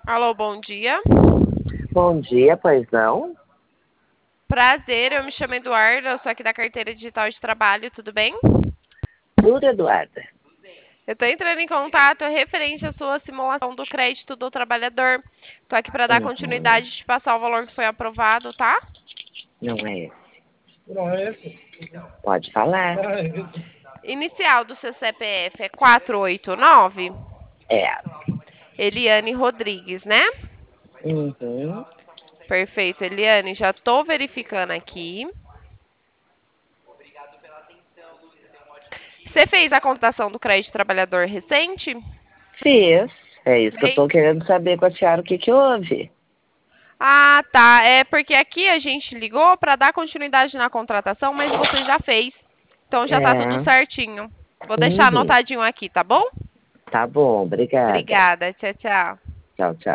Alô, bom dia. Bom dia, pois não? Prazer, eu me chamo Eduarda, eu sou aqui da Carteira Digital de Trabalho, tudo bem? Tudo, Eduarda. Eu estou entrando em contato referente à sua simulação do crédito do trabalhador. Estou aqui para dar Uhum. continuidade de passar o valor que foi aprovado, tá? Não é esse. Não é esse? Pode falar. Inicial do seu CPF é 489? É. Eliane Rodrigues, né? Uhum. Perfeito, Eliane, já estou verificando aqui. Você fez a contação do crédito trabalhador recente? Fiz. É isso que eu Fez? tô querendo saber com a senhora o que que houve. Ah, tá. É porque aqui a gente ligou para dar continuidade na contratação, mas você já fez. Então já tá tudo É. certinho. Vou deixar Uhum. anotadinho aqui, tá bom? Tá bom, obrigada. Obrigada. Tchau, tchau. Tchau, tchau.